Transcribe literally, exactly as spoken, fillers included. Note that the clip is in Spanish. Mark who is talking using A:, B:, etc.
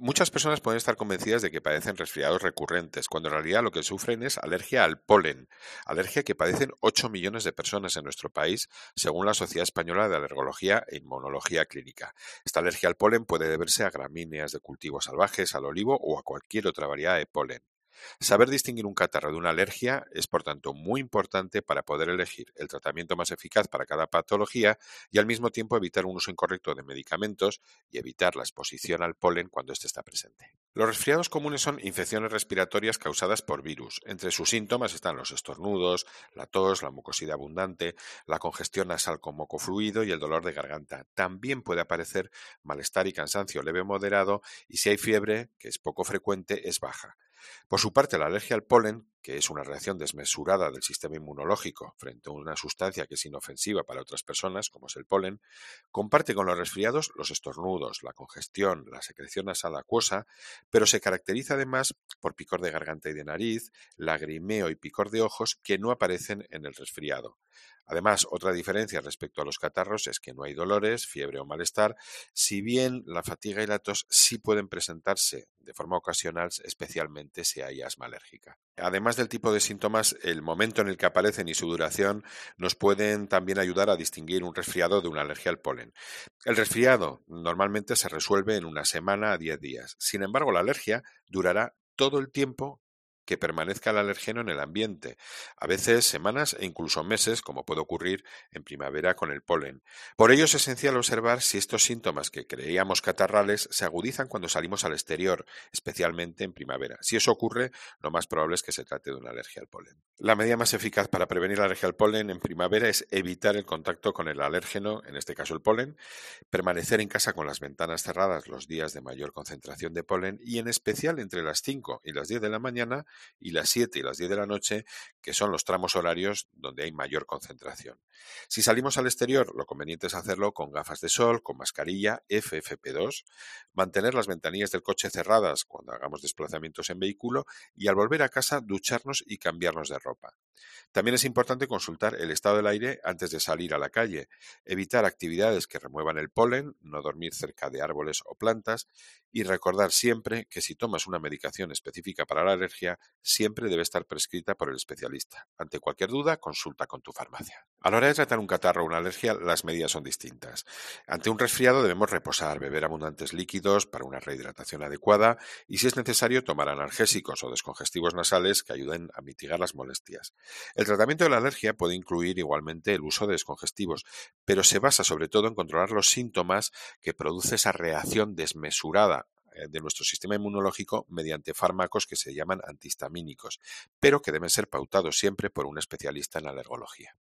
A: Muchas personas pueden estar convencidas de que padecen resfriados recurrentes, cuando en realidad lo que sufren es alergia al polen, alergia que padecen ocho millones de personas en nuestro país, según la Sociedad Española de Alergología e Inmunología Clínica. Esta alergia al polen puede deberse a gramíneas de cultivos salvajes, al olivo o a cualquier otra variedad de polen. Saber distinguir un catarro de una alergia es, por tanto, muy importante para poder elegir el tratamiento más eficaz para cada patología y al mismo tiempo evitar un uso incorrecto de medicamentos y evitar la exposición al polen cuando éste está presente. Los resfriados comunes son infecciones respiratorias causadas por virus. Entre sus síntomas están los estornudos, la tos, la mucosidad abundante, la congestión nasal con moco fluido y el dolor de garganta. También puede aparecer malestar y cansancio leve o moderado y si hay fiebre, que es poco frecuente, es baja. Por su parte, la alergia al polen, que es una reacción desmesurada del sistema inmunológico frente a una sustancia que es inofensiva para otras personas, como es el polen, comparte con los resfriados los estornudos, la congestión, la secreción nasal acuosa, pero se caracteriza además por picor de garganta y de nariz, lagrimeo y picor de ojos que no aparecen en el resfriado. Además, otra diferencia respecto a los catarros es que no hay dolores, fiebre o malestar, si bien la fatiga y la tos sí pueden presentarse de forma ocasional, especialmente si hay asma alérgica. Además del tipo de síntomas, el momento en el que aparecen y su duración nos pueden también ayudar a distinguir un resfriado de una alergia al polen. El resfriado normalmente se resuelve en una semana a diez días. Sin embargo, la alergia durará todo el tiempo que permanezca el alergeno en el ambiente, a veces semanas e incluso meses, como puede ocurrir en primavera con el polen. Por ello es esencial observar si estos síntomas que creíamos catarrales se agudizan cuando salimos al exterior, especialmente en primavera. Si eso ocurre, lo más probable es que se trate de una alergia al polen. La medida más eficaz para prevenir la alergia al polen en primavera es evitar el contacto con el alérgeno, en este caso el polen, permanecer en casa con las ventanas cerradas los días de mayor concentración de polen y en especial entre las cinco y las diez de la mañana y las siete y las diez de la noche, que son los tramos horarios donde hay mayor concentración. Si salimos al exterior, lo conveniente es hacerlo con gafas de sol, con mascarilla F F P dos, mantener las ventanillas del coche cerradas cuando hagamos desplazamientos en vehículo y al volver a casa ducharnos y cambiarnos de ropa. También es importante consultar el estado del aire antes de salir a la calle, evitar actividades que remuevan el polen, no dormir cerca de árboles o plantas y recordar siempre que si tomas una medicación específica para la alergia, siempre debe estar prescrita por el especialista. Ante cualquier duda, consulta con tu farmacia. A la hora de tratar un catarro o una alergia, las medidas son distintas. Ante un resfriado debemos reposar, beber abundantes líquidos para una rehidratación adecuada y, si es necesario, tomar analgésicos o descongestivos nasales que ayuden a mitigar las molestias. El tratamiento de la alergia puede incluir igualmente el uso de descongestivos, pero se basa sobre todo en controlar los síntomas que produce esa reacción desmesurada eh, de nuestro sistema inmunológico mediante fármacos que se llaman antihistamínicos, pero que deben ser pautados siempre por un especialista en alergología.